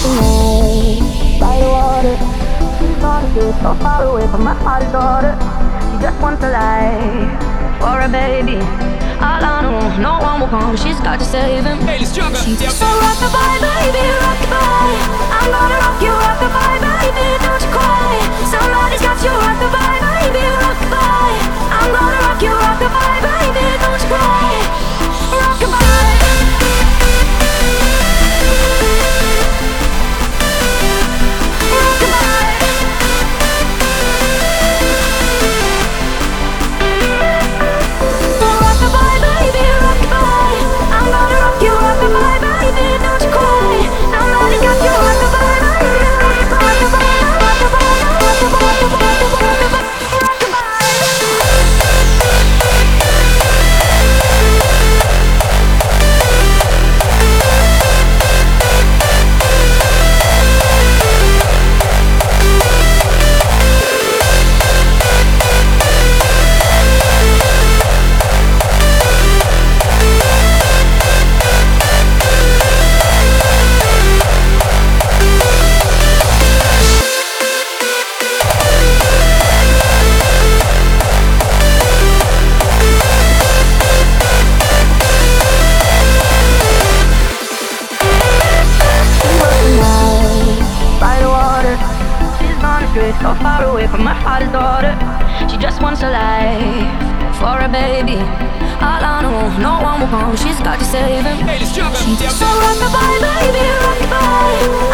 tonight by the water. She's on a trip so far away from my father's daughter. She just wants a life for a baby. All I know, no one will come, she's got to save him. So rock-a-bye, baby, rock-a-bye. I'm gonna rock you, rock-a-bye, baby, don't you cry. Somebody's got you, rock-a-bye, baby, rock-a-bye. I'm gonna rock you, rock-a-bye, baby, don't you cry. Rock-a-bye. So far away from my father's daughter. She just wants a life for a baby. All I know, no one will come, she's got to save him. So rock-a-bye, baby, rock-a-bye.